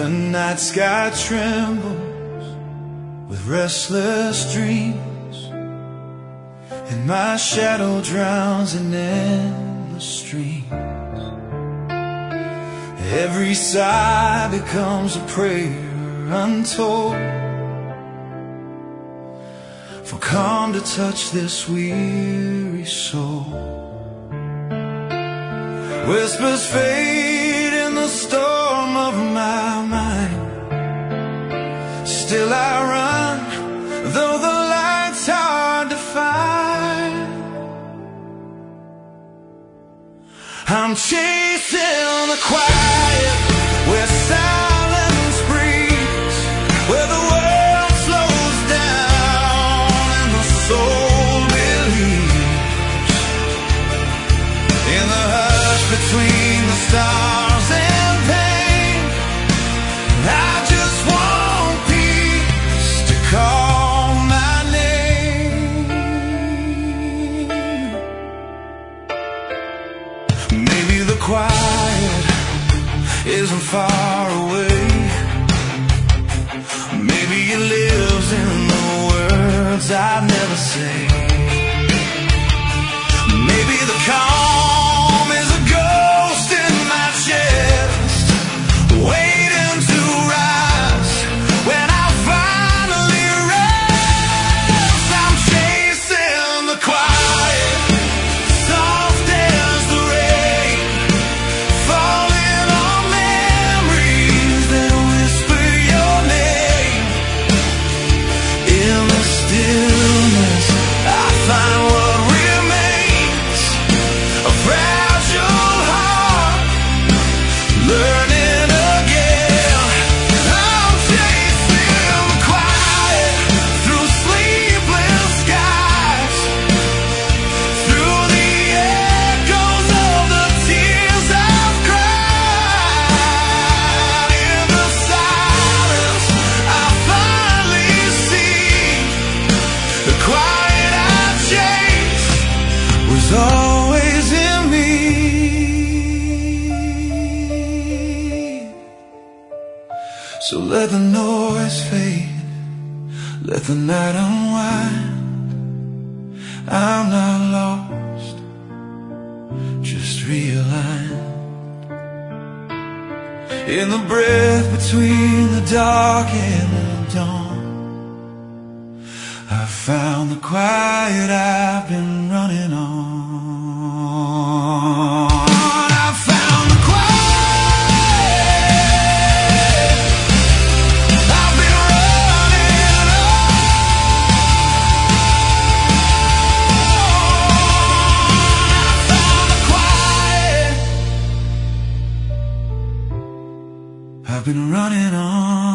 night sky trembles with restless dreams, and my shadow drowns in endless streams. Every sigh becomes a prayer untold, for calm to touch this weary soul. Whispers fade in the storm of my mind. Still I run, though the light's hard to find. I'm chasing the quiet, where silence breathes, where the world slows down and the soul believes. In the hush between the stars and pain, I just want peace to call my name. Maybe the quiet isn't far away. Maybe it lives in the words I never say. Maybe the calm is a ghost in my chest, waiting to rise when I finally rest. I'm chasing the quiet, soft as the rain, falling on memories that whisper your name. In the stillness I find what remains, a fragile heart learning again. I'm chasing the quiet through sleepless skies, through the echoes of the tears I've cried. In the silence I finally see the quiet I chased was always in me. So let the noise fade, let the night unwind. I'm not lost, just realigned. In the breath between the dark and the dawn, I found the quiet I've been running on. I found the quiet I've been running on. I found the quiet I've been running on.